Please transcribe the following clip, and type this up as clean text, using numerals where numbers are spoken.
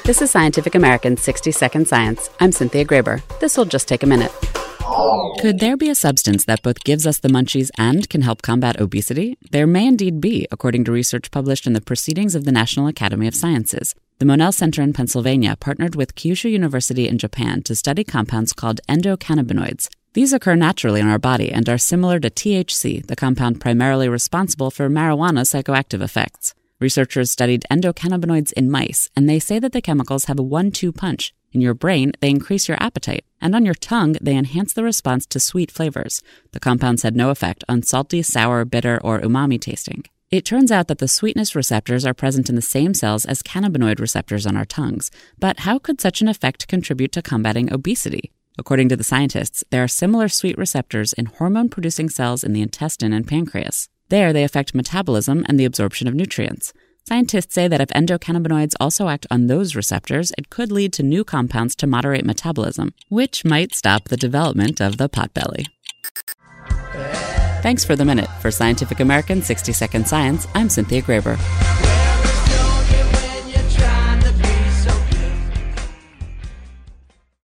This is Scientific American's 60-Second Science. I'm Cynthia Graber. This will just take a minute. Could there be a substance that both gives us the munchies and can help combat obesity? There may indeed be, according to research published in the Proceedings of the National Academy of Sciences. The Monell Center in Pennsylvania partnered with Kyushu University in Japan to study compounds called endocannabinoids. These occur naturally in our body and are similar to THC, the compound primarily responsible for marijuana psychoactive effects. Researchers studied endocannabinoids in mice, and they say that the chemicals have a 1-2 punch. In your brain, they increase your appetite, and on your tongue, they enhance the response to sweet flavors. The compounds had no effect on salty, sour, bitter, or umami tasting. It turns out that the sweetness receptors are present in the same cells as cannabinoid receptors on our tongues. But how could such an effect contribute to combating obesity? According to the scientists, there are similar sweet receptors in hormone-producing cells in the intestine and pancreas. There, they affect metabolism and the absorption of nutrients. Scientists say that if endocannabinoids also act on those receptors, it could lead to new compounds to moderate metabolism, which might stop the development of the potbelly. Thanks for the minute. For Scientific American 60-Second Science, I'm Cynthia Graber.